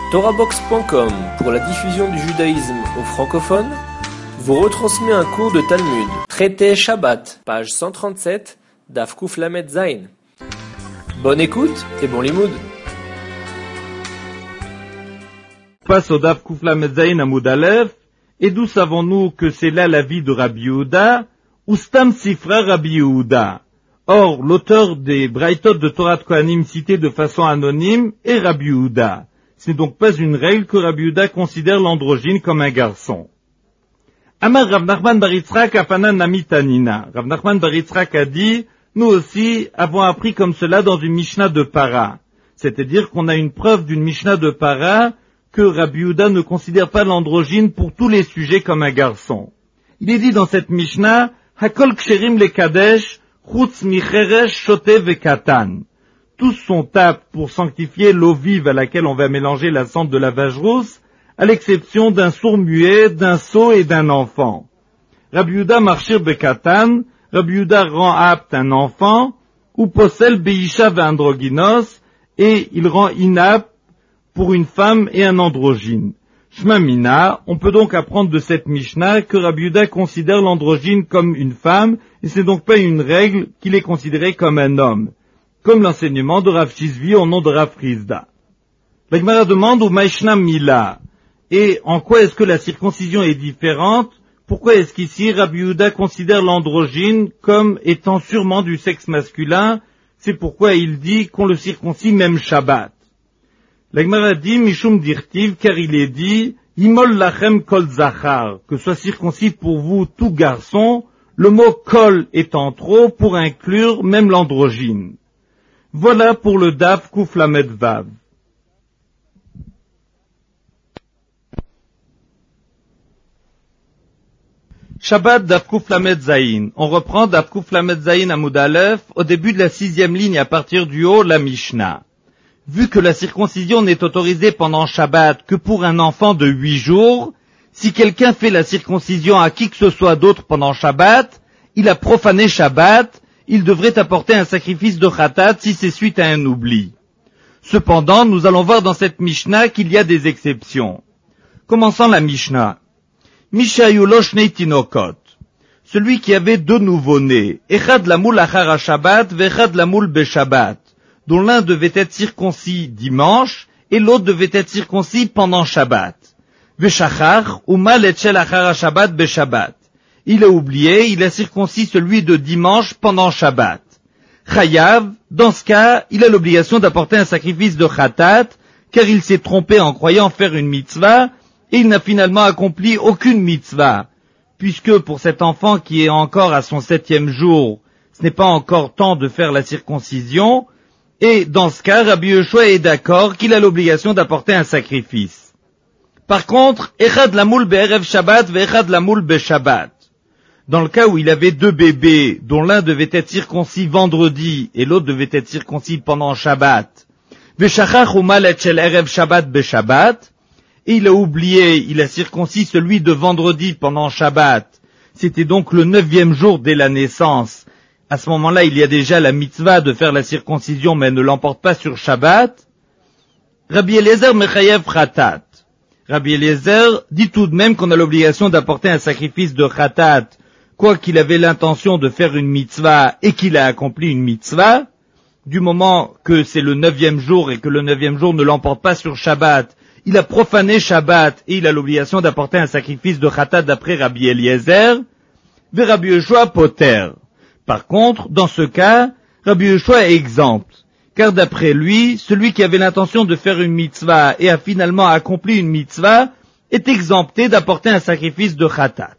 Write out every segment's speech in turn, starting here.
TorahBox.com, pour la diffusion du judaïsme aux francophones, vous retransmet un cours de Talmud, traité Shabbat, page 137, Daf Kuf Lamed Zayin. Bonne écoute et bon limoud. Passe au Daf Kuf Lamed Zayin Amoud Aleph, et d'où savons-nous que c'est là la vie de Rabbi Yehuda, ou Stam Sifra Rabbi Yehuda. Or, l'auteur des Braïtot de Torah de Kohanim cités de façon anonyme est Rabbi Yehuda. Ce n'est donc pas une règle que Rabbi Yehuda considère l'androgyne comme un garçon. Amar Rav Nachman bar Yitzchak Afanan Nami Tanina. Rav Nachman bar Yitzchak a dit, nous aussi avons appris comme cela dans une Mishnah de Para. C'est-à-dire qu'on a une preuve d'une Mishnah de Para que Rabbi Yehuda ne considère pas l'androgyne pour tous les sujets comme un garçon. Il est dit dans cette Mishnah, Hakol Ksherim le Kadesh, Chutz Micheresh Shote Vekatan. Tous sont aptes pour sanctifier l'eau vive à laquelle on va mélanger la cendre de la vache rousse, à l'exception d'un sourd-muet, d'un sot et d'un enfant. Rabbi Yehuda marchir bekatan, Rabbi Yehuda rend apte un enfant, ou posel beisha ve'androgynos, et il rend inapte pour une femme et un androgyne. Shma mina, on peut donc apprendre de cette Mishnah que Rabbi Yehuda considère l'androgyne comme une femme, et c'est donc pas une règle qu'il est considéré comme un homme, comme l'enseignement de Rav Shizvi au nom de Rav Frizda. La Gemara demande au Maishna Mila, et en quoi est-ce que la circoncision est différente? Pourquoi est-ce qu'ici Rabbi Yehuda considère l'androgyne comme étant sûrement du sexe masculin? C'est pourquoi il dit qu'on le circoncie même Shabbat. La Gemara dit Mishum Dirtiv, car il est dit Imol lachem kol zachar, que soit circoncis pour vous tout garçon, le mot kol étant trop pour inclure même l'androgyne. Voilà pour le Daf Kuf Lamed Vav. Shabbat Daf Kuf Lamed Zayin. On reprend Daf Kuf Lamed Zayin Amoud Aleph au début de la 6e ligne à partir du haut, la Mishnah. Vu que la circoncision n'est autorisée pendant Shabbat que pour un enfant de 8 jours, si quelqu'un fait la circoncision à qui que ce soit d'autre pendant Shabbat, il a profané Shabbat, il devrait apporter un sacrifice de khatat si c'est suite à un oubli. Cependant, nous allons voir dans cette Mishnah qu'il y a des exceptions. Commençons la Mishnah. Mishayulo shnei tinokot. Celui qui avait 2 nouveau-nés, echad lamoul achar ha-Shabbat ve'echad lamoul be-Shabbat, dont l'un devait être circoncis dimanche et l'autre devait être circoncis pendant Shabbat. Ve'shachar umal et shel achar ha-Shabbat be-Shabbat. Il a oublié, il a circoncis celui de dimanche pendant Shabbat. Chayav, dans ce cas, il a l'obligation d'apporter un sacrifice de khatat, car il s'est trompé en croyant faire une mitzvah, et il n'a finalement accompli aucune mitzvah, puisque pour cet enfant qui est encore à son 7e jour, ce n'est pas encore temps de faire la circoncision, et dans ce cas, Rabbi Yehoshua est d'accord qu'il a l'obligation d'apporter un sacrifice. Par contre, echad lamoul be'erev Shabbat ve'echad lamoul be-Shabbat. Dans le cas où il avait 2 bébés, dont l'un devait être circoncis vendredi et l'autre devait être circoncis pendant Shabbat, ve'shachach umal et shel erev Shabbat be-Shabbat, et il a oublié, il a circoncis celui de vendredi pendant Shabbat. C'était donc le 9e jour dès la naissance. À ce moment-là, il y a déjà la mitzvah de faire la circoncision, mais elle ne l'emporte pas sur Shabbat. Rabbi Eliezer mechayev khatat. Rabbi Eliezer dit tout de même qu'on a l'obligation d'apporter un sacrifice de khatat, quoi qu'il avait l'intention de faire une mitzvah et qu'il a accompli une mitzvah, du moment que c'est le 9e jour et que le 9e jour ne l'emporte pas sur Shabbat, il a profané Shabbat et il a l'obligation d'apporter un sacrifice de khatat d'après Rabbi Eliezer, ve Rabbi Yehoshua poter. Par contre, dans ce cas, Rabbi Yehoshua est exempt, car d'après lui, celui qui avait l'intention de faire une mitzvah et a finalement accompli une mitzvah est exempté d'apporter un sacrifice de khatat.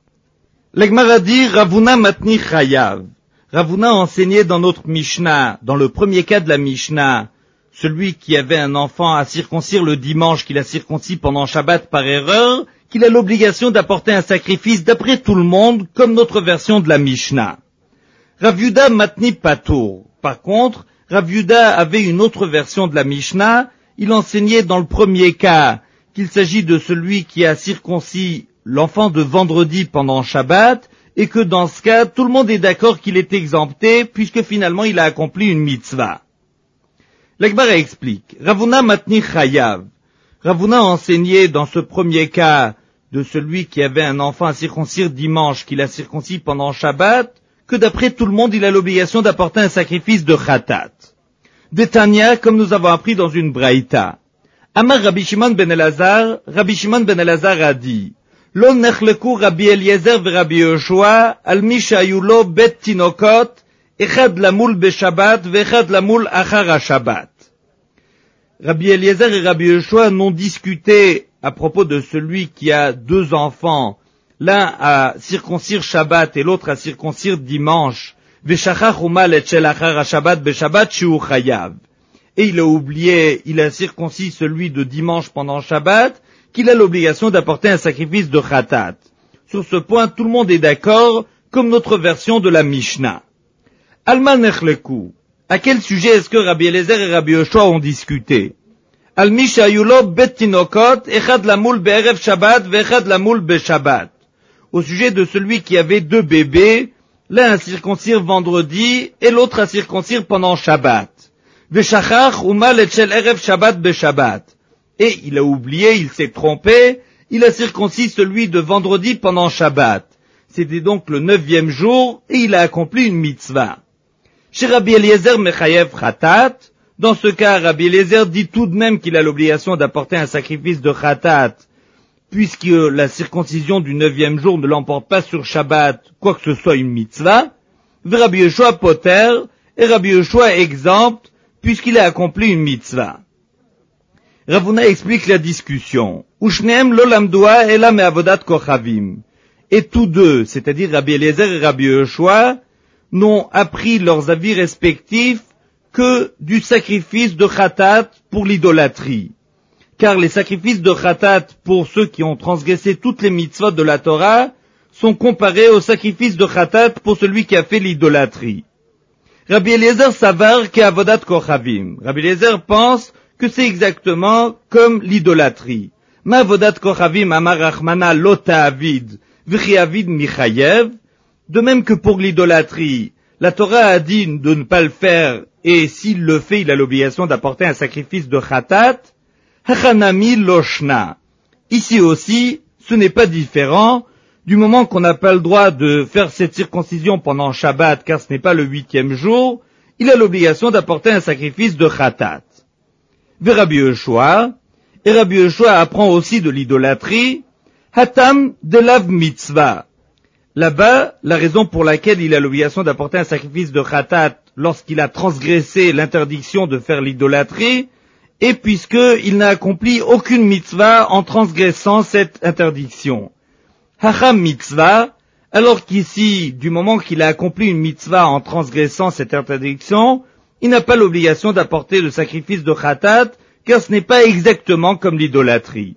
La Gemara dit Ravuna matni chayav. Ravuna enseignait dans notre Mishnah, dans le premier cas de la Mishnah, celui qui avait un enfant à circoncire le dimanche, qu'il a circoncis pendant Shabbat par erreur, qu'il a l'obligation d'apporter un sacrifice d'après tout le monde, comme notre version de la Mishnah. Rav Yehuda matni patour. Par contre, Rav Yehuda avait une autre version de la Mishnah. Il enseignait dans le premier cas qu'il s'agit de celui qui a circoncis l'enfant de vendredi pendant Shabbat, et que dans ce cas, tout le monde est d'accord qu'il est exempté, puisque finalement il a accompli une mitzvah. La Gemara explique, Ravuna matni chayav. Rav Huna a enseigné dans ce premier cas de celui qui avait un enfant à circoncire dimanche, qu'il a circoncis pendant Shabbat, que d'après tout le monde, il a l'obligation d'apporter un sacrifice de Khatat. D'Etania, comme nous avons appris dans une Braïta. Amar Rabbi Shimon ben Elazar a dit, Lo nechleku Rabbi Eliezer ve Rabbi Yoshua, al mi shayu lo bet tinokot, echad lamul beshabbat, vechad lamul achar ha-shabbat. Rabbi Eliezer et Rabbi Yoshua n'ont discuté à propos de celui qui a deux enfants, l'un à circoncire Shabbat et l'autre à circoncire dimanche, veshachach umal et shel achar ha-shabbat beshabbat shu chayav. Et il a oublié, il a circoncis celui de dimanche pendant Shabbat, qu'il a l'obligation d'apporter un sacrifice de Khatat. Sur ce point, tout le monde est d'accord, comme notre version de la Mishnah. Alma nechleku. À quel sujet est-ce que Rabbi Eliezer et Rabbi Yoshua ont discuté? Al mi shayulo bet tinokot, echad lamul be'erev Shabbat, ve'echad lamul be'Shabbat. Au sujet de celui qui avait deux bébés, l'un à circoncire vendredi et l'autre à circoncire pendant Shabbat. Ve'shachach umal et shel erev Shabbat be'Shabbat. Et il a oublié, il s'est trompé, il a circoncis celui de vendredi pendant Shabbat. C'était donc le 9e jour et il a accompli une mitzvah. Chez Rabbi Eliezer mechayev Khatat, dans ce cas, Rabbi Eliezer dit tout de même qu'il a l'obligation d'apporter un sacrifice de Khatat, puisque la circoncision du 9e jour ne l'emporte pas sur Shabbat, quoi que ce soit une mitzvah. Rabbi Yoshua poter, et Rabbi Yoshua exempt, puisqu'il a accompli une mitzvah. Rav Huna explique la discussion. Ushneem lo lamdua ela me'avodat kochavim. Et tous deux, c'est-à-dire Rabbi Eliezer et Rabbi Yoshua, n'ont appris leurs avis respectifs que du sacrifice de Khatat pour l'idolâtrie. Car les sacrifices de Khatat pour ceux qui ont transgressé toutes les mitzvot de la Torah sont comparés aux sacrifices de Khatat pour celui qui a fait l'idolâtrie. Rabbi Eliezer savar ke'avodat kochavim. Rabbi Eliezer pense que c'est exactement comme l'idolâtrie. Ma avodat kochavim amar Rachmana lo ta'avid v'chi avid michayev. De même que pour l'idolâtrie, la Torah a dit de ne pas le faire, et s'il le fait, il a l'obligation d'apporter un sacrifice de Khatat. Hachanami loshna. Ici aussi, ce n'est pas différent, du moment qu'on n'a pas le droit de faire cette circoncision pendant Shabbat, car ce n'est pas le 8e jour, il a l'obligation d'apporter un sacrifice de Khatat. Rabbi Yoshua, et Rabbi Yoshua apprend aussi de l'idolâtrie, Hatam de lav mitzvah. Là-bas, la raison pour laquelle il a l'obligation d'apporter un sacrifice de Khatat lorsqu'il a transgressé l'interdiction de faire l'idolâtrie, est puisqu'il n'a accompli aucune mitzvah en transgressant cette interdiction. Hacham mitzvah, alors qu'ici, du moment qu'il a accompli une mitzvah en transgressant cette interdiction, il n'a pas l'obligation d'apporter le sacrifice de Khatat, car ce n'est pas exactement comme l'idolâtrie.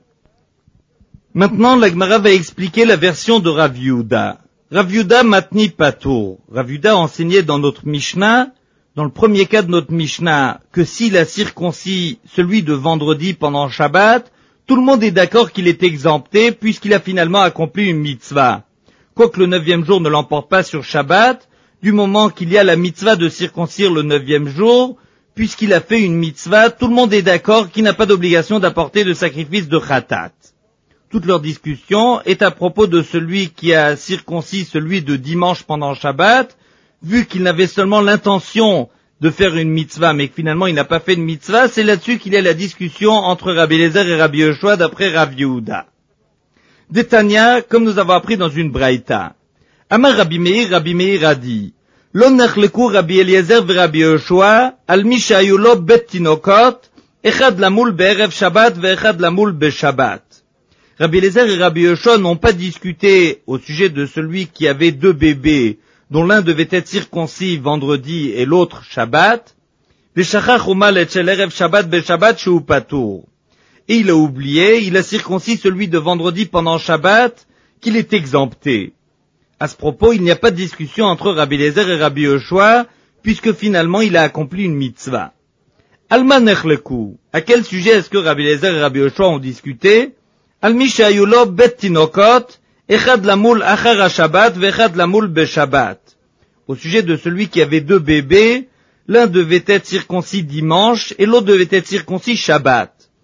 Maintenant, la Gemara va expliquer la version de Rav Yehuda. Rav Yehuda matni patour. Rav Yehuda enseignait dans notre Mishnah, dans le premier cas de notre Mishnah, que s'il a circoncis celui de vendredi pendant Shabbat, tout le monde est d'accord qu'il est exempté, puisqu'il a finalement accompli une mitzvah. Quoique le 9e jour ne l'emporte pas sur Shabbat, du moment qu'il y a la mitzvah de circoncire le 9e jour, puisqu'il a fait une mitzvah, tout le monde est d'accord qu'il n'a pas d'obligation d'apporter de sacrifice de Khatat. Toute leur discussion est à propos de celui qui a circoncis celui de dimanche pendant Shabbat, vu qu'il n'avait seulement l'intention de faire une mitzvah, mais que finalement il n'a pas fait une mitzvah, c'est là-dessus qu'il y a la discussion entre Rabbi Eliezer et Rabbi Yoshua d'après Rav Yehuda. D'Etania, comme nous avons appris dans une Braïta. Amar Rabbi Meir a dit, Lo nechleku Rabbi Eliezer ve Rabbi Yoshua, al mi shayu lo bet tinokot, echad lamul be'erev Shabbat ve'echad lamul be'Shabbat. Rabbi Eliezer et Rabbi Yoshua n'ont pas discuté au sujet de celui qui avait deux bébés, dont l'un devait être circoncis vendredi et l'autre Shabbat. Veshachach umal et shel erev Shabbat be'Shabbat shu patour. Et il a oublié, il a circoncis celui de vendredi pendant Shabbat, qu'il est exempté. À ce propos, il n'y a pas de discussion entre Rabbi Eliezer et Rabbi Yoshua, puisque finalement il a accompli une mitzvah. Alma nechleku. À quel sujet est-ce que Rabbi Eliezer et Rabbi Yoshua ont discuté? Al mi shayu lo bet tinokot, echad lamul achar ha-Shabbat ve'echad lamul be'Shabbat. Au sujet de celui qui avait deux bébés, l'un devait être circoncis dimanche et l'autre devait être circoncis Shabbat.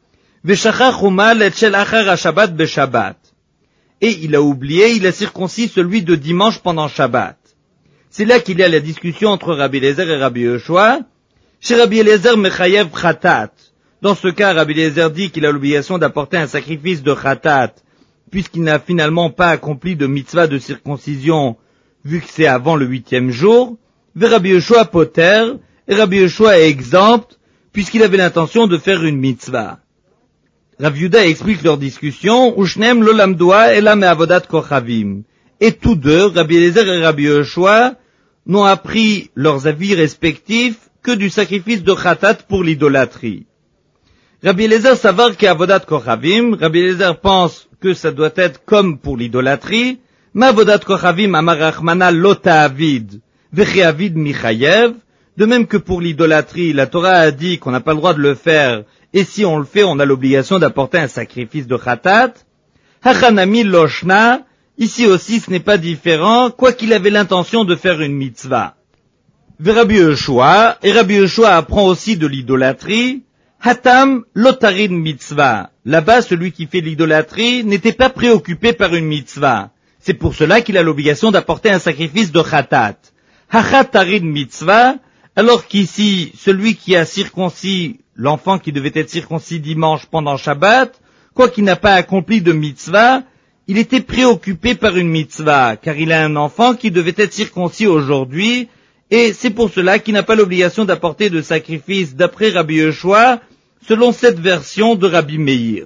Veshachach umal et shel achar ha-Shabbat be-Shabbat. Et il a oublié, il a circoncis celui de dimanche pendant Shabbat. C'est là qu'il y a la discussion entre Rabbi Eliezer et Rabbi Yehoshua. Chez Rabbi Eliezer mechayev khatat. Dans ce cas, Rabbi Eliezer dit qu'il a l'obligation d'apporter un sacrifice de khatat, puisqu'il n'a finalement pas accompli de mitzvah de circoncision, vu que c'est avant le 8e jour. Mais Rabbi Yehoshua poter, et Rabbi Yehoshua est exempt, puisqu'il avait l'intention de faire une mitzvah. Rav Yehuda explique leur discussion, Ushnem lo lamdoa ela me'avodat kochavim. Et tous deux, Rabbi Eliezer et Rabbi Yehoshua, n'ont appris leurs avis respectifs que du sacrifice de khatat pour l'idolâtrie. Rabbi Eliezer s'avare qu'avodat kochavim, Rabbi Eliezer pense que ça doit être comme pour l'idolâtrie, ma'avodat kochavim amar Rachmana lo ta'avid, vechi avid michayev. De même que pour l'idolâtrie, la Torah a dit qu'on n'a pas le droit de le faire, et si on le fait, on a l'obligation d'apporter un sacrifice de khatat. Hachanami loshna, ici aussi ce n'est pas différent, quoi qu'il avait l'intention de faire une mitzvah. Rabbi Yehoshua, et Rabbi Yehoshua apprend aussi de l'idolâtrie, Hatam lotarin mitzvah. Là-bas, celui qui fait l'idolâtrie n'était pas préoccupé par une mitzvah. C'est pour cela qu'il a l'obligation d'apporter un sacrifice de khatat. Hachatarin mitzvah, alors qu'ici, celui qui a circoncis l'enfant qui devait être circoncis dimanche pendant Shabbat, quoi qu'il n'a pas accompli de mitzvah, il était préoccupé par une mitzvah, car il a un enfant qui devait être circoncis aujourd'hui, et c'est pour cela qu'il n'a pas l'obligation d'apporter de sacrifice d'après Rabbi Yehoshua, selon cette version de Rabbi Meir.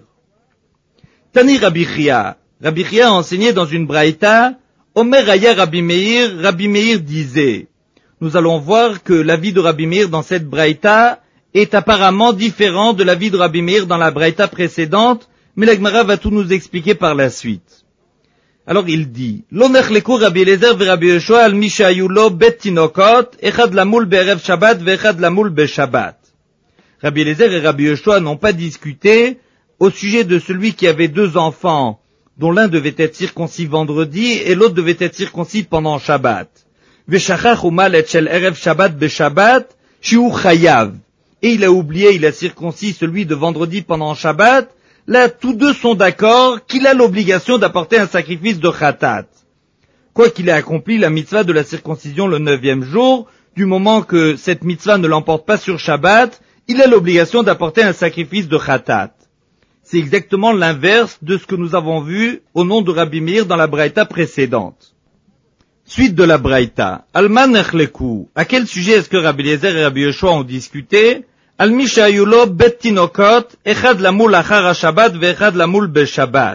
Tani Rabbi Chia. Rabbi Chia a enseigné dans une braïta, Omer Aya Rabbi Meir disait. Nous allons voir que l'avis de Rabbi Meir dans cette braïta est apparemment différent de l'avis de Rabbi Meir dans la braïta précédente, mais la Gemara va tout nous expliquer par la suite. Alors il dit, Lo nechleku Rabbi Eliezer ve Rabbi Yehoshua al mi shayu lo bet tinokot, echad lamul be'erev Shabbat ve'echad lamul be'Shabbat. Rabbi Eliezer et Rabbi Yehoshua n'ont pas discuté au sujet de celui qui avait deux enfants, dont l'un devait être circoncis vendredi et l'autre devait être circoncis pendant Shabbat. Veshachach umal et shel erev Shabbat be'Shabbat, shiu chayav. Et il a oublié, il a circoncis celui de vendredi pendant Shabbat. Là, tous deux sont d'accord qu'il a l'obligation d'apporter un sacrifice de khatat. Quoi qu'il ait accompli la mitzvah de la circoncision le 9e jour, du moment que cette mitzvah ne l'emporte pas sur Shabbat, il a l'obligation d'apporter un sacrifice de khatat. C'est exactement l'inverse de ce que nous avons vu au nom de Rabbi Meir dans la braïta précédente. Suite de la braïta. Alman echleku. À quel sujet est-ce que Rabbi Eliezer et Rabbi Yehoshua ont discuté? Al mi shayu lo bet tinokot, echad lamul achar ha-Shabbat ve'echad lamul be-Shabbat.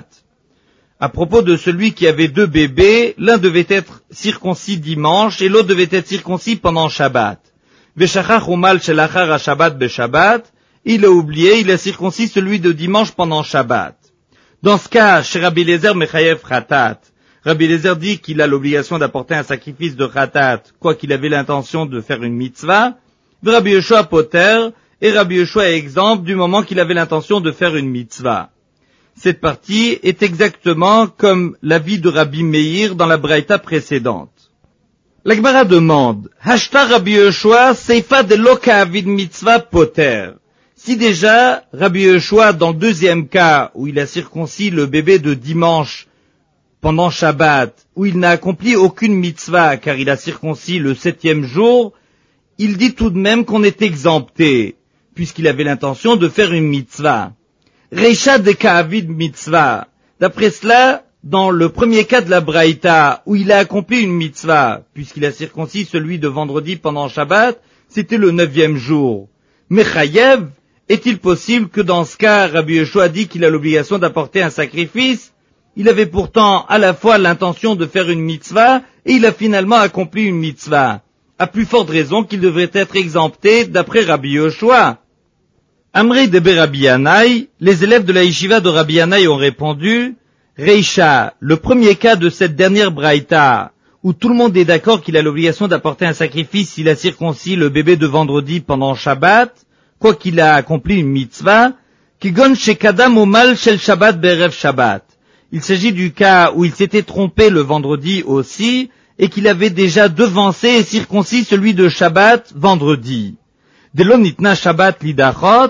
À propos de celui qui avait deux bébés, l'un devait être circoncis dimanche et l'autre devait être circoncis pendant Shabbat. Veshachach umal shel achar ha-Shabbat be-Shabbat. Il a oublié, il a circoncis celui de dimanche pendant Shabbat. Dans ce cas, chez Rabbi Eliezer mechayev khatat, Rabbi Eliezer dit qu'il a l'obligation d'apporter un sacrifice de khatat, quoi qu'il avait l'intention de faire une mitzvah. Rabbi Yehoshua poter, et Rabbi Yehoshua est exempt du moment qu'il avait l'intention de faire une mitzvah. Cette partie est exactement comme l'avis de Rabbi Meir dans la braïta précédente. La Gemara demande, Hashta Rabbi Yehoshua seifa de lo ka'avid mitzvah poter. Si déjà, Rabbi Yehoshua, dans le deuxième cas, où il a circoncis le bébé de dimanche pendant Shabbat, où il n'a accompli aucune mitzvah, car il a circoncis le 7e jour, il dit tout de même qu'on est exempté, puisqu'il avait l'intention de faire une mitzvah. Reisha de ka'avid mitzvah. D'après cela, dans le premier cas de la braïta, où il a accompli une mitzvah, puisqu'il a circoncis celui de vendredi pendant Shabbat, c'était le 9e jour. Mechayev, est-il possible que dans ce cas, Rabbi Yehoshua dit qu'il a l'obligation d'apporter un sacrifice? Il avait pourtant à la fois l'intention de faire une mitzvah, et il a finalement accompli une mitzvah. À plus forte raison qu'il devrait être exempté d'après Rabbi Yehoshua. Amrei de Rabbi Yanaï, les élèves de la yeshiva de Rabbi Yanaï ont répondu, Reisha, le premier cas de cette dernière braïta, où tout le monde est d'accord qu'il a l'obligation d'apporter un sacrifice s'il a circoncis le bébé de vendredi pendant Shabbat, quoi qu'il a accompli une mitzvah, Kigon shekadam umal shel Shabbat be'erev Shabbat. Il s'agit du cas où il s'était trompé le vendredi aussi, et qu'il avait déjà devancé et circoncis celui de Shabbat vendredi. Delon nitna Shabbat lidachot,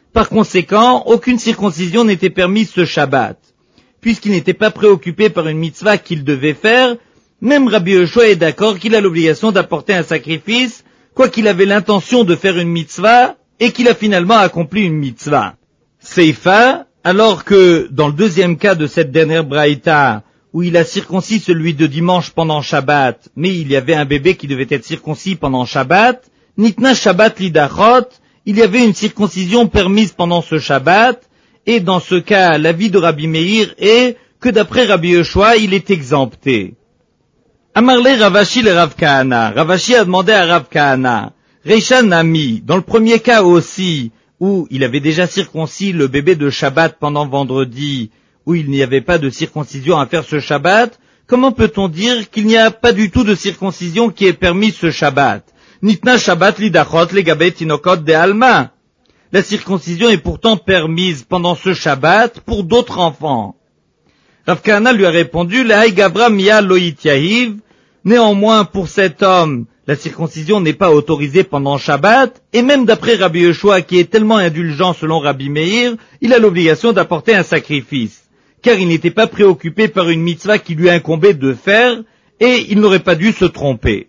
Par conséquent, aucune circoncision n'était permise ce Shabbat. Puisqu'il n'était pas préoccupé par une mitzvah qu'il devait faire, même Rabbi Yehoshua est d'accord qu'il a l'obligation d'apporter un sacrifice, quoiqu'il avait l'intention de faire une mitzvah et qu'il a finalement accompli une mitzvah. Seifa, alors que dans le deuxième cas de cette dernière braïta, où il a circoncis celui de dimanche pendant Shabbat, mais il y avait un bébé qui devait être circoncis pendant Shabbat, Nitna Shabbat Lidachot, il y avait une circoncision permise pendant ce Shabbat, et dans ce cas, l'avis de Rabbi Meir est que d'après Rabbi Yehoshua, il est exempté. Amarle Ravashi le Rav Kahana. Ravashi a demandé à Rav Kahana, Reisha Nami, dans le premier cas aussi, où il avait déjà circoncis le bébé de Shabbat pendant vendredi, où il n'y avait pas de circoncision à faire ce Shabbat, comment peut-on dire qu'il n'y a pas du tout de circoncision qui est permise ce Shabbat? Nitna Shabbat lidachot legabe tinokot de alma. La circoncision est pourtant permise pendant ce Shabbat pour d'autres enfants. Rav Kahana lui a répondu, Lahai Gabra Mia Loït Yahiv. Néanmoins, pour cet homme, la circoncision n'est pas autorisée pendant Shabbat, et même d'après Rabbi Yehoshua, qui est tellement indulgent selon Rabbi Meir, il a l'obligation d'apporter un sacrifice, car il n'était pas préoccupé par une mitzvah qui lui incombait de faire, et il n'aurait pas dû se tromper.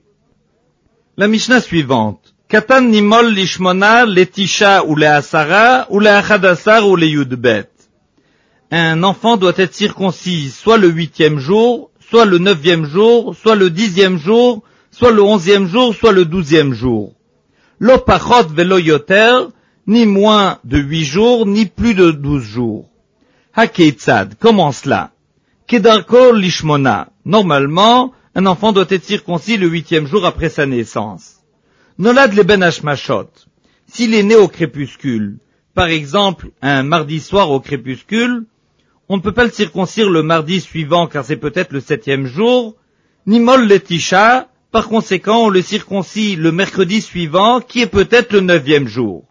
La Mishnah suivante. Katan nimol lishmona letisha ou leasara ou leachadasar ou leyudbet. Un enfant doit être circoncis soit le 8e jour, soit le 9e jour, soit le 10e jour, soit le 11e jour, soit le 12e jour. Lo pachot velo yoter, ni moins de 8 jours, ni plus de 12 jours. Hakeitzad, comment cela? Kedarko lishmona. Normalement, un enfant doit être circoncis le 8e jour après sa naissance. Nolad leben hashmashot. S'il est né au crépuscule, par exemple un mardi soir au crépuscule, on ne peut pas le circoncire le mardi suivant car c'est peut-être le 7e jour, nimol letisha, par conséquent on le circoncis le mercredi suivant qui est peut-être le 9e jour.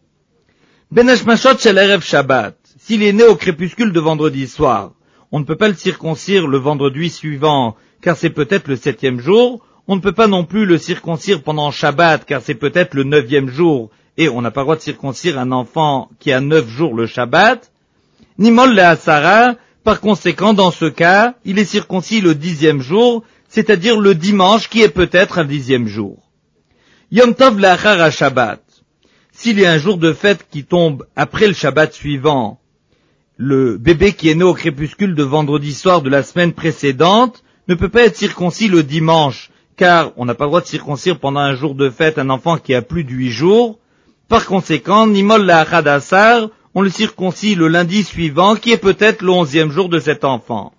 Ben hashmashot shel erev Shabbat. S'il est né au crépuscule de vendredi soir, on ne peut pas le circoncire le vendredi suivant car c'est peut-être le 7e jour, on ne peut pas non plus le circoncire pendant Shabbat car c'est peut-être le 9e jour et on n'a pas le droit de circoncire un enfant qui a 9 jours le Shabbat. Nimol le'asara, par conséquent dans ce cas, il est circoncis le 10e jour, c'est-à-dire le dimanche qui est peut-être un 10e jour. Yom Tov le'achar ha-Shabbat. S'il y a un jour de fête qui tombe après le Shabbat suivant, le bébé qui est né au crépuscule de vendredi soir de la semaine précédente ne peut pas être circoncis le dimanche, car on n'a pas le droit de circoncire pendant un jour de fête un enfant qui a plus de 8 jours. Par conséquent, Nimol la'achad asar, on le circoncis le lundi suivant, qui est peut-être le 11e jour de cet enfant.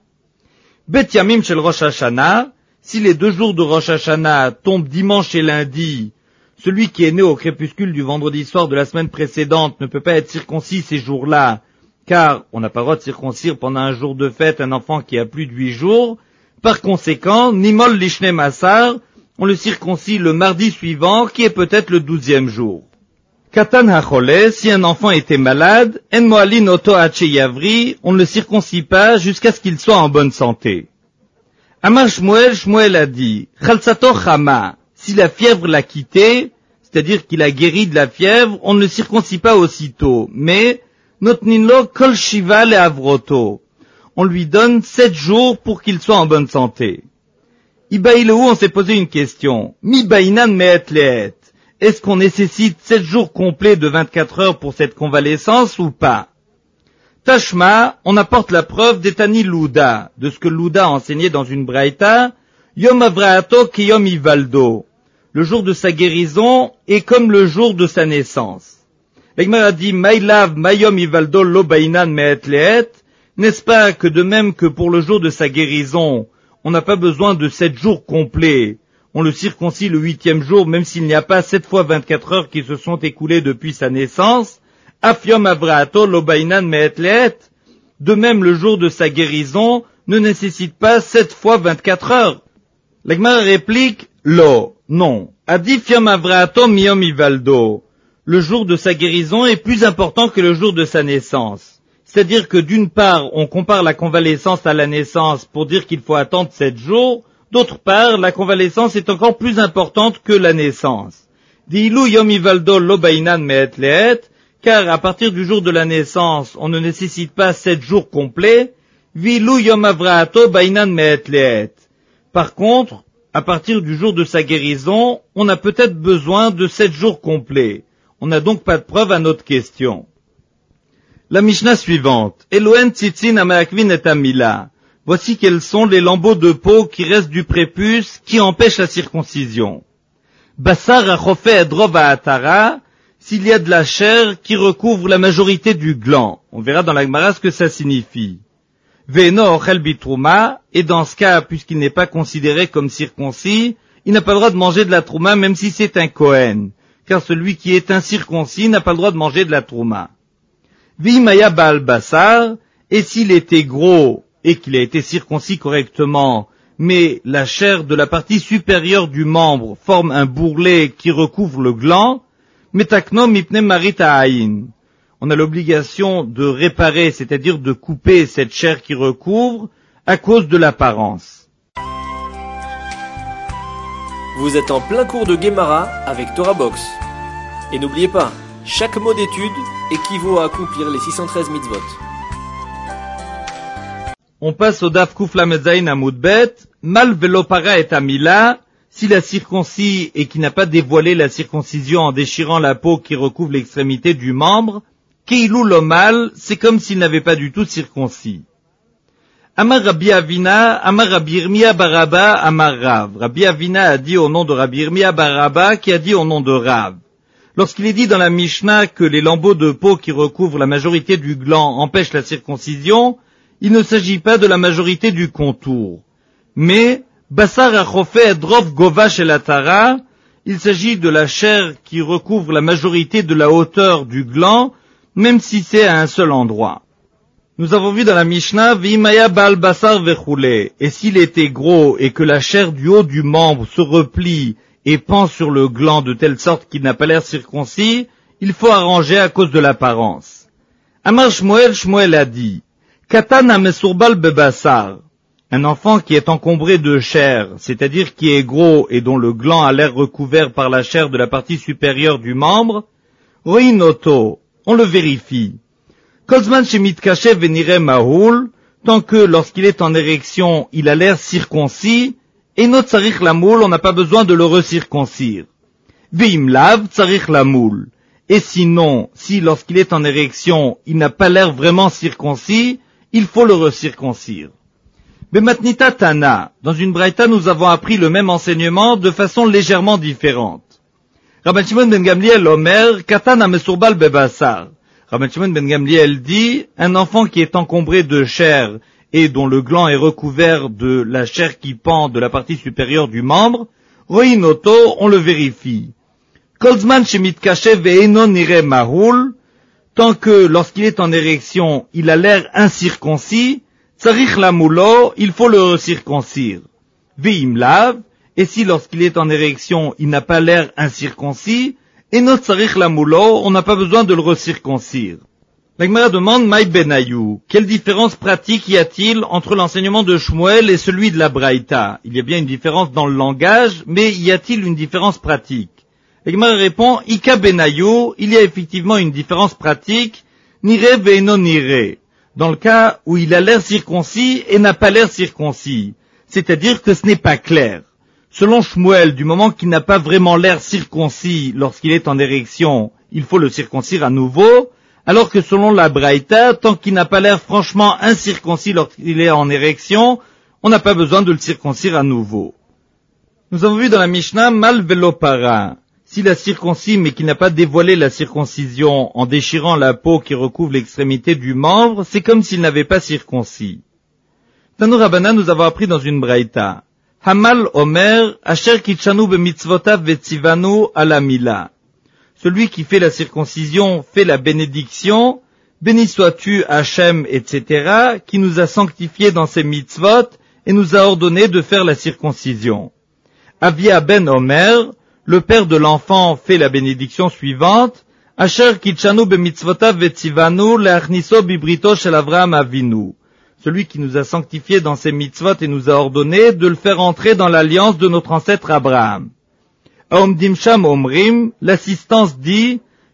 Bet Yamim shel Rosh Hashanah, si les 2 jours de Rosh Hashanah tombent dimanche et lundi, celui qui est né au crépuscule du vendredi soir de la semaine précédente ne peut pas être circoncis ces jours-là, car on n'a pas le droit de circoncire pendant un jour de fête un enfant qui a plus de 8 jours. Par conséquent, Nimol lishne masar, on le circoncis le mardi suivant, qui est peut-être le 12e jour. Katan hachole, si un enfant était malade, en moalin oto hache yavri, on ne le circoncis pas jusqu'à ce qu'il soit en bonne santé. Amar Shmuel, Shmuel a dit, chalsato chama, si la fièvre l'a quitté, c'est-à-dire qu'il a guéri de la fièvre, on ne le circoncis pas aussitôt, mais notninlo kol shiva le avroto. On lui donne 7 jours pour qu'il soit en bonne santé. Ibaïlou, on s'est posé une question. Mi baïnan me'et le'et. Est-ce qu'on nécessite 7 jours complets de 24 heures pour cette convalescence ou pas? Tashma, on apporte la preuve d'Etani Louda, de ce que Louda a enseigné dans une braïta, Yom Avraato ki Yom Ivaldo. Le jour de sa guérison est comme le jour de sa naissance. L'Egmar a dit, Maïlav Mayom Ivaldo lo baïnan me'et le'et. N'est-ce pas que de même que pour le jour de sa guérison, on n'a pas besoin de 7 jours complets, on le circoncis le 8e jour même s'il n'y a pas 7 fois 24 heures qui se sont écoulées depuis sa naissance, Afiom Avraato lo baïnan me'et le'et. De même le jour de sa guérison ne nécessite pas 7 fois 24 heures. L'Egmara réplique, Lo, non, Adif Yom Avraato miyom ivaldo. Le jour de sa guérison est plus important que le jour de sa naissance. C'est-à-dire que d'une part, on compare la convalescence à la naissance pour dire qu'il faut attendre 7 jours, d'autre part, la convalescence est encore plus importante que la naissance. Dilu yom ivaldo lo baïnan me'et le'et, car à partir du jour de la naissance, on ne nécessite pas 7 jours complets. Vilu yom avraato bainan me'et le'et. Par contre, à partir du jour de sa guérison, on a peut-être besoin de 7 jours complets. On n'a donc pas de preuve à notre question. La Mishnah suivante. Elohen tzitzin ameakvin et amila. Voici quels sont les lambeaux de peau qui restent du prépuce qui empêchent la circoncision. Basar achofeh edrov ha'atara. S'il y a de la chair qui recouvre la majorité du gland. On verra dans la Gemara ce que ça signifie. Ve'eno ochel bitrouma, et dans ce cas, puisqu'il n'est pas considéré comme circoncis, il n'a pas le droit de manger de la trouma même si c'est un Kohen, car celui qui est incirconcis n'a pas le droit de manger de la trouma. V'imaya ba'al basar, et s'il était gros et qu'il a été circoncis correctement, mais la chair de la partie supérieure du membre forme un bourrelet qui recouvre le gland, metakno mipne marit ha'ayin. On a l'obligation de réparer, c'est-à-dire de couper cette chair qui recouvre, à cause de l'apparence. Vous êtes en plein cours de Gemara avec Torah Box. Et n'oubliez pas, chaque mot d'étude équivaut à accomplir les 613 mitzvot. On passe au Daf Kuf Lamed Zayin Amud Bet. Mal velo para et amila. S'il a circoncis et qui n'a pas dévoilé la circoncision en déchirant la peau qui recouvre l'extrémité du membre, Keilu lomal, c'est comme s'il n'avait pas du tout circoncis. Amar Rabbi Avina, Amar Rabbi Yirmiyah Baraba, Amar Rav. Rabbi Avina a dit au nom de Rabbi Yirmiyah Baraba, qui a dit au nom de Rav. Lorsqu'il est dit dans la Mishnah que les lambeaux de peau qui recouvrent la majorité du gland empêchent la circoncision, il ne s'agit pas de la majorité du contour. Mais, Basar achofeh edrov gova shel atara, il s'agit de la chair qui recouvre la majorité de la hauteur du gland, même si c'est à un seul endroit. Nous avons vu dans la Mishnah, V'imaya ba'al basar vechule, et s'il était gros et que la chair du haut du membre se replie et pend sur le gland de telle sorte qu'il n'a pas l'air circoncis, il faut arranger à cause de l'apparence. Amar Shmuel, Shmuel a dit, Katan hamesurbal bebasar, un enfant qui est encombré de chair, c'est-à-dire qui est gros et dont le gland a l'air recouvert par la chair de la partie supérieure du membre, Roinoto, on le vérifie. Kozman shemitkashev venire mahul, tant que lorsqu'il est en érection, il a l'air circoncis, et not tsarich lamoul, on n'a pas besoin de le recirconcire. Veimlav tsarich lamoul. Et sinon, si lorsqu'il est en érection, il n'a pas l'air vraiment circoncis, il faut le recirconcire. Bematnita Tana, dans une braïta, nous avons appris le même enseignement de façon légèrement différente. Rabban Shimon ben Gamliel Omer, Katan hamesurbal bebasar. Rabban Shimon ben Gamliel dit, un enfant qui est encombré de chair et dont le gland est recouvert de la chair qui pend de la partie supérieure du membre, Roinoto, on le vérifie. Kolzman shemitkashev ve'eno nire mahul, tant que lorsqu'il est en érection, il a l'air incirconcis, tsarich lamulo, il faut le circoncire. Ve'imlav, et si lorsqu'il est en érection, il n'a pas l'air incirconcis, eno tsarich lamulo, on n'a pas besoin de le recirconcire. La Gemara demande, Maï Benayu, quelle différence pratique y a-t-il entre l'enseignement de Shmuel et celui de la Braïta? Il y a bien une différence dans le langage, mais y a-t-il une différence pratique? La Gemara répond, Ika Benayu, il y a effectivement une différence pratique, nire ve'eno nire, dans le cas où il a l'air circoncis et n'a pas l'air circoncis, c'est-à-dire que ce n'est pas clair. Selon Shmuel, du moment qu'il n'a pas vraiment l'air circoncis lorsqu'il est en érection, il faut le circoncire à nouveau, alors que selon la Braïta, tant qu'il n'a pas l'air franchement incirconcis lorsqu'il est en érection, on n'a pas besoin de le circoncire à nouveau. Nous avons vu dans la Mishnah, mal velo para. S'il a circoncis mais qu'il n'a pas dévoilé la circoncision en déchirant la peau qui recouvre l'extrémité du membre, c'est comme s'il n'avait pas circoncis. Tanu Rabbanan, nous avons appris dans une Braïta. Hamal Omer, Asher kitchanu bemitzvotav vetzivanu ala mila. Celui qui fait la circoncision fait la bénédiction, béni sois-tu Hachem, etc., qui nous a sanctifiés dans ses mitzvot et nous a ordonné de faire la circoncision. Avia ben Omer, le père de l'enfant fait la bénédiction suivante, Asher kitchanu bemitzvotav vetzivanu leachniso bibrito shel Avraham Avinu. Celui qui nous a sanctifiés dans ses mitzvot et nous a ordonné de le faire entrer dans l'alliance de notre ancêtre Abraham. Omdim Sham Omrim, l'assistance dit,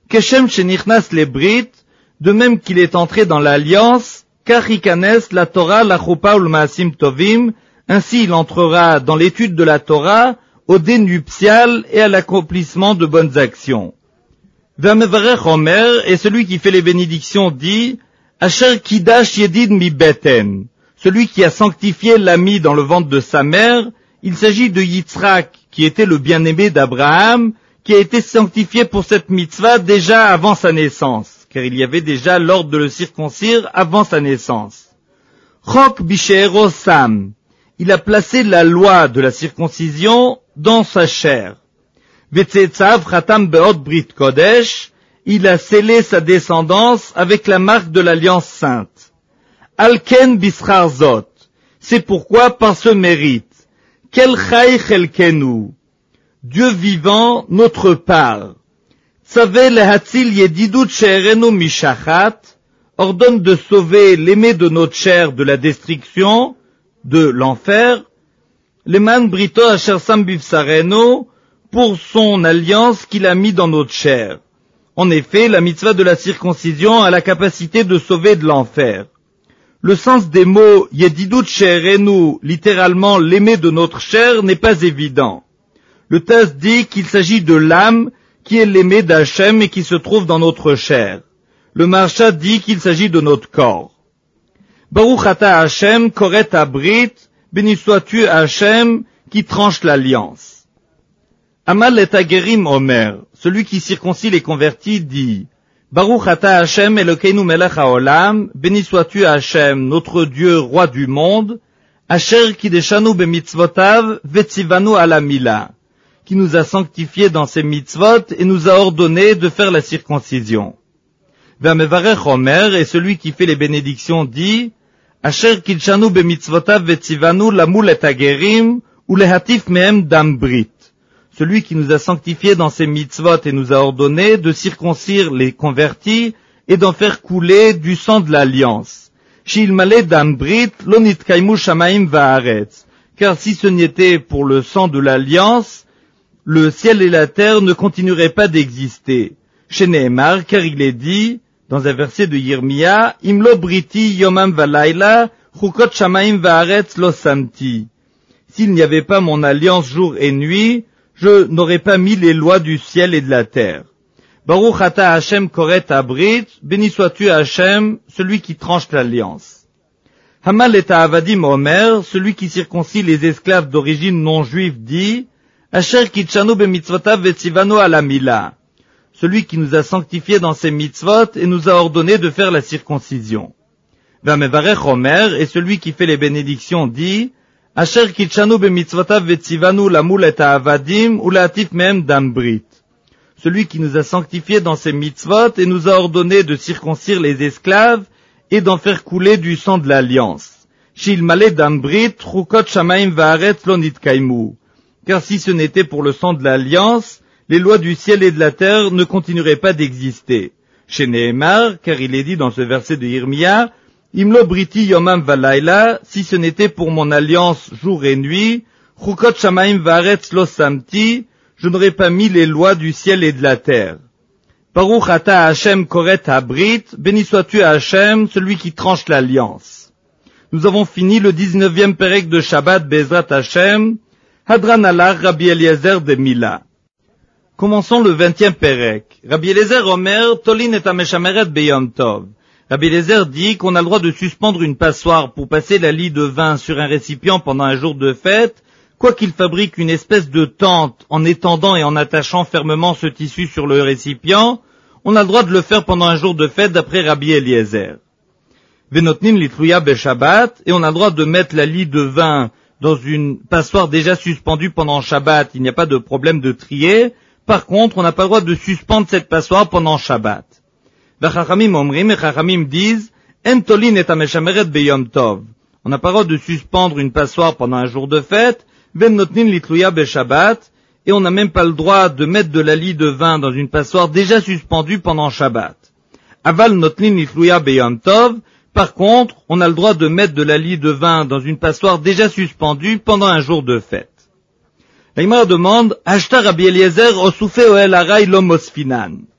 Keshem shenichnas le brit, de même qu'il est entré dans l'alliance, kach ikanes la Torah, la chuppah ou le maasim tovim, ainsi il entrera dans l'étude de la Torah, au dé nuptial et à l'accomplissement de bonnes actions. Vamevarech Omer, et celui qui fait les bénédictions dit, Asher kidash yedid mi beten, celui qui a sanctifié l'ami dans le ventre de sa mère, il s'agit de Yitzhak, qui était le bien-aimé d'Abraham, qui a été sanctifié pour cette mitzvah déjà avant sa naissance, car il y avait déjà l'ordre de le circoncire avant sa naissance. Chok bishe'ero sam, il a placé la loi de la circoncision dans sa chair. Vetzetzav chatam be'od brit kodesh, il a scellé sa descendance avec la marque de l'alliance sainte. Alken bischar zot, c'est pourquoi par ce mérite. Kel chai chelkenu, Dieu vivant, notre part. Tzaveh lehatzil yedidut she'erenu mishachat, ordonne de sauver l'aimé de notre chair de la destruction, de l'enfer, leman brito asher sam bivsarenu, pour son alliance qu'il a mis dans notre chair. En effet, la mitzvah de la circoncision a la capacité de sauver de l'enfer. Le sens des mots yedidut she'erenu, littéralement l'aimé de notre chair, n'est pas évident. Le Taz dit qu'il s'agit de l'âme qui est l'aimé d'Hachem et qui se trouve dans notre chair. Le Marsha dit qu'il s'agit de notre corps. Baruch ata Hachem koret abrit, béni sois-tu Hachem qui tranche l'alliance. Amal et Agerim Omer, celui qui circoncit les convertis, dit Baruch ata Hachem Elokeinu melech haolam, béni sois-tu Hachem, notre Dieu, roi du monde, Asher kideshanu bemitzvotav vetzivanu ala mila, qui nous a sanctifiés dans ses mitzvot et nous a ordonné de faire la circoncision. Vamevarech Omer, et celui qui fait les bénédictions dit Asher kideshanu bemitzvotav vetzivanu lamul et Agerim ou lehatif mehem dam brit, celui qui nous a sanctifiés dans ses mitzvot et nous a ordonné de circoncire les convertis et d'en faire couler du sang de l'alliance. Shilmale dam brit lo nitkaimu shamaim va'aretz, car si ce n'était pour le sang de l'alliance, le ciel et la terre ne continueraient pas d'exister. Chez Nehemar, car il est dit, dans un verset de Yirmia, Imlo briti yomam valayla, chukot shamaim va'aretz lo samti. S'il n'y avait pas mon alliance jour et nuit, je n'aurais pas mis les lois du ciel et de la terre. Baruch ata Hashem koret abrit, béni sois-tu Hashem, celui qui tranche l'alliance. Hamal et Avadim Omer, celui qui circoncie les esclaves d'origine non juive, dit Asher kitchanu bemitzvotav vetzivanu ala mila, celui qui nous a sanctifiés dans ses mitzvot et nous a ordonné de faire la circoncision. Vamevarech Omer, et celui qui fait les bénédictions, dit Asher kitchanu bemitzvotav vetzivanu lamul et avadim ou latif mehem dam brit, celui qui nous a sanctifiés dans ses mitzvot et nous a ordonné de circoncire les esclaves et d'en faire couler du sang de l'alliance. Shilmale dam brit chukot shamaim va'aretz lo nitkaimu, car si ce n'était pour le sang de l'alliance, les lois du ciel et de la terre ne continueraient pas d'exister. Chez Nehemar, car il est dit dans ce verset de Yirmia, Imlo briti yomam valayla, si ce n'était pour mon alliance jour et nuit, chukot shamaim va'aretz lo samti, je n'aurais pas mis les lois du ciel et de la terre. Baruch ata Hashem koret habrit, béni sois-tu Hashem, celui qui tranche l'alliance. Nous avons fini le 19e pérec de Shabbat Bezrat Hashem, Hadran alach Rabbi Eliezer de Mila. Commençons le 20e pérec. Rabbi Eliezer Omer, Tolin et Ameshameret Beyom Tov. Rabbi Eliezer dit qu'on a le droit de suspendre une passoire pour passer la lie de vin sur un récipient pendant un jour de fête, quoiqu'il fabrique une espèce de tente en étendant et en attachant fermement ce tissu sur le récipient, on a le droit de le faire pendant un jour de fête d'après Rabbi Eliezer. Venotnin litluya beshabbat, et on a le droit de mettre la lie de vin dans une passoire déjà suspendue pendant Shabbat, il n'y a pas de problème de trier. Par contre, on n'a pas le droit de suspendre cette passoire pendant Shabbat. Vachachamim omrim, et Chachamim disent, En tolin et ameshameret beyom tov. On n'a pas le droit de suspendre une passoire pendant un jour de fête, ven notnin litluya beshabbat, et on n'a même pas le droit de mettre de la lie de vin dans une passoire déjà suspendue pendant Shabbat. Aval notnin litluya beyom tov. Par contre, on a le droit de mettre de la lie de vin dans une passoire déjà suspendue pendant un jour de fête. La Gemara demande, Ashta Rabbi Eliezer osoufe oel harai lo mosfinan.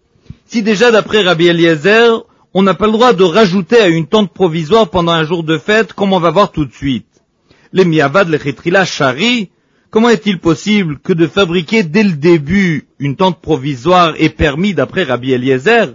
Si déjà d'après Rabbi Eliezer, on n'a pas le droit de rajouter à une tente provisoire pendant un jour de fête, comme on va voir tout de suite. Les miavad, les chitrila, shari, comment est-il possible que de fabriquer dès le début une tente provisoire est permis d'après Rabbi Eliezer?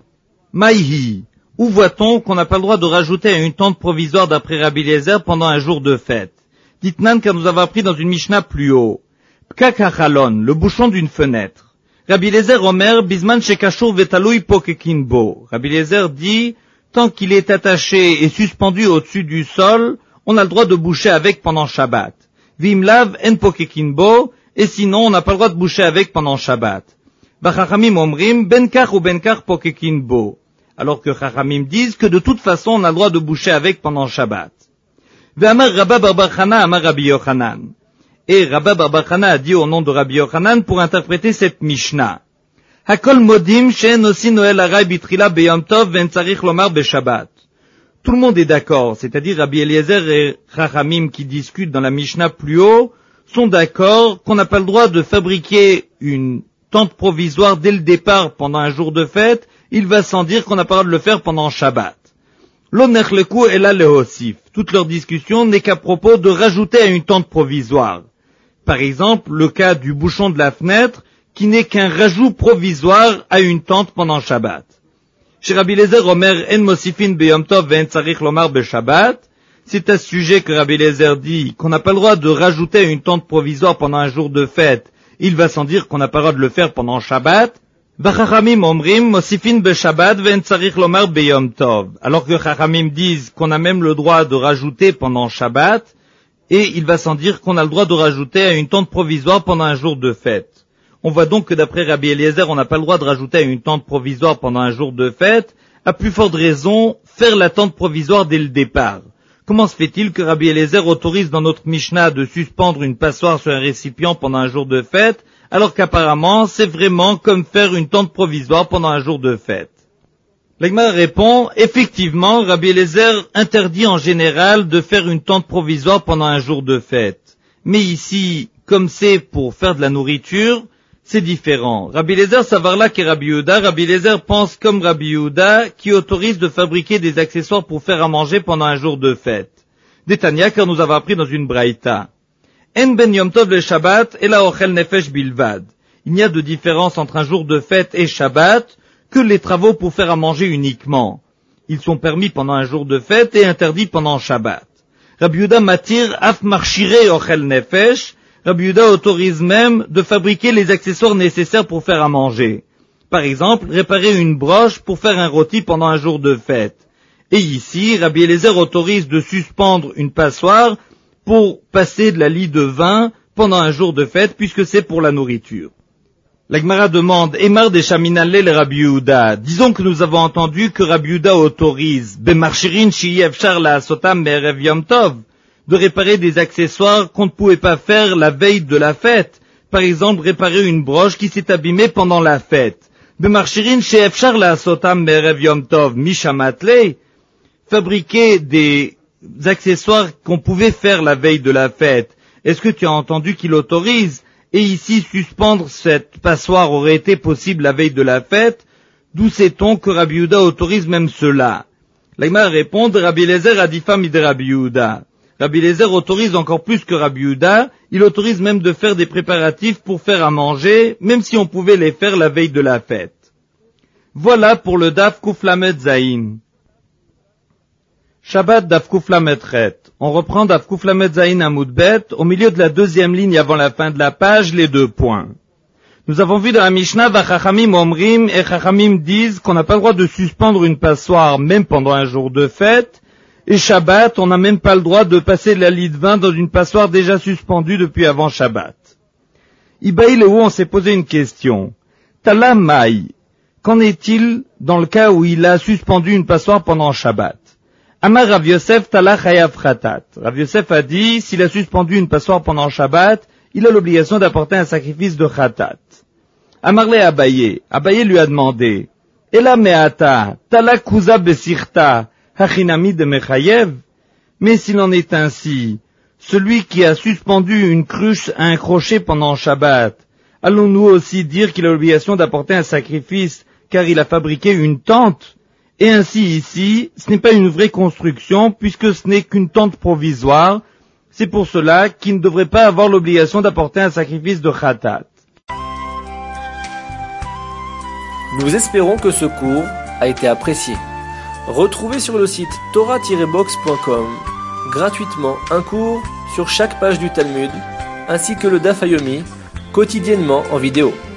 Maïhi, où voit-on qu'on n'a pas le droit de rajouter à une tente provisoire d'après Rabbi Eliezer pendant un jour de fête? Dites-nan car nous avons appris dans une Mishnah plus haut. Pkakachalon, le bouchon d'une fenêtre. Rabbi Eliezer Omer, bisman shekashur vetalui pokekinbo. Rabbi Eliezer dit, tant qu'il est attaché et suspendu au-dessus du sol, on a le droit de boucher avec pendant Shabbat. Vimlav en pokekinbo, et sinon on n'a pas le droit de boucher avec pendant Shabbat. Bachachamim omrim, benkar ou benkar pokekinbo. Alors que Chachamim disent que de toute façon on a le droit de boucher avec pendant Shabbat. Ve'amar Rabba bar Chana amar Rabbi Yochanan. Et Rabba bar Chana a dit au nom de Rabbi Yochanan pour interpréter cette Mishnah. Hakol modim she'en osi noel haray bitrila beyom tov ve'en tzarich lomar beShabbat. Tout le monde est d'accord, c'est-à-dire Rabbi Eliezer et Chachamim qui discutent dans la Mishnah plus haut, sont d'accord qu'on n'a pas le droit de fabriquer une tente provisoire dès le départ pendant un jour de fête, il va sans dire qu'on n'a pas le droit de le faire pendant Shabbat. Lo nechleku ela lehosif. Toute leur discussion n'est qu'à propos de rajouter à une tente provisoire. Par exemple, le cas du bouchon de la fenêtre, qui n'est qu'un rajout provisoire à une tente pendant Shabbat. Chez Rabbi Eliezer Omer en mosifin beyom tov ve'en tzarich lomar beShabbat, c'est à ce sujet que Rabbi Eliezer dit qu'on n'a pas le droit de rajouter à une tente provisoire pendant un jour de fête. Il va sans dire qu'on n'a pas le droit de le faire pendant Shabbat. Vachachamim omrim mosifin beShabbat ve'en tzarich lomar beyom tov. Alors que Chachamim disent qu'on a même le droit de rajouter pendant Shabbat, et il va sans dire qu'on a le droit de rajouter à une tente provisoire pendant un jour de fête. On voit donc que d'après Rabbi Eliezer, on n'a pas le droit de rajouter à une tente provisoire pendant un jour de fête, à plus forte raison, faire la tente provisoire dès le départ. Comment se fait-il que Rabbi Eliezer autorise dans notre Mishnah de suspendre une passoire sur un récipient pendant un jour de fête, alors qu'apparemment c'est vraiment comme faire une tente provisoire pendant un jour de fête? La Gemara répond, effectivement, Rabbi Eliezer interdit en général de faire une tente provisoire pendant un jour de fête. Mais ici, comme c'est pour faire de la nourriture, c'est différent. Rabbi Eliezer savarla qu'est Rabbi Yehuda. Rabbi Eliezer pense comme Rabbi Yehuda qui autorise de fabriquer des accessoires pour faire à manger pendant un jour de fête. Détania, car nous avons appris dans une braïta. En ben yom tov le Shabbat et la ochel nefesh bilvad. Il n'y a de différence entre un jour de fête et Shabbat que les travaux pour faire à manger uniquement. Ils sont permis pendant un jour de fête et interdits pendant Shabbat. Rabbi Yehuda matir af marchire ochel nefesh. Rabbi Yehuda autorise même de fabriquer les accessoires nécessaires pour faire à manger. Par exemple, réparer une broche pour faire un rôti pendant un jour de fête. Et ici, Rabbi Eliezer autorise de suspendre une passoire pour passer de la lie de vin pendant un jour de fête, puisque c'est pour la nourriture. La Gemara demande, Emar des Shaminalé le Rabbi Yehuda. Disons que nous avons entendu que Rabbi Yehuda autorise, Bemarchirin shiyev shar la asotam me'erev yom tov, de réparer des accessoires qu'on ne pouvait pas faire la veille de la fête. Par exemple, réparer une broche qui s'est abîmée pendant la fête. Bemarchirin shiyev shar la asotam me'erev yom tov, mishamatle, fabriquer des accessoires qu'on pouvait faire la veille de la fête. Est-ce que tu as entendu qu'il autorise? Et ici, suspendre cette passoire aurait été possible la veille de la fête. D'où sait-on que Rabbi Yehuda autorise même cela? La Gemara répond, Rabbi Eliezer adifa mid Rabbi Yehuda. Rabbi Eliezer autorise encore plus que Rabbi Yehuda. Il autorise même de faire des préparatifs pour faire à manger, même si on pouvait les faire la veille de la fête. Voilà pour le Daf Kuf Lamed Zayin. Shabbat Daf Kuf Lamed Chet. On reprend Daf Kuf Lamed Zayin Amud Bet, au milieu de la deuxième ligne avant la fin de la page, les 2 points. Nous avons vu dans la Mishnah, Vachachamim Omrim, et Chachamim disent qu'on n'a pas le droit de suspendre une passoire même pendant un jour de fête, et Shabbat, on n'a même pas le droit de passer de la lie de vin dans une passoire déjà suspendue depuis avant Shabbat. Ibaï le où on s'est posé une question. Tala Maï, qu'en est-il dans le cas où il a suspendu une passoire pendant Shabbat? Amar Rav Yosef Tala Chayav Khatat. Rav Yosef a dit, s'il a suspendu une passoire pendant Shabbat, il a l'obligation d'apporter un sacrifice de Khatat. Amarle Abaye. Abaye lui a demandé, Ela meata, Tala Kuza Besirta, Hachinami de Mechayev. Mais s'il en est ainsi, celui qui a suspendu une cruche à un crochet pendant Shabbat, allons-nous aussi dire qu'il a l'obligation d'apporter un sacrifice car il a fabriqué une tente. Et ainsi ici, ce n'est pas une vraie construction puisque ce n'est qu'une tente provisoire. C'est pour cela qu'il ne devrait pas avoir l'obligation d'apporter un sacrifice de khatat. Nous espérons que ce cours a été apprécié. Retrouvez sur le site torah-box.com gratuitement un cours sur chaque page du Talmud, ainsi que le Daf Yomi, quotidiennement en vidéo.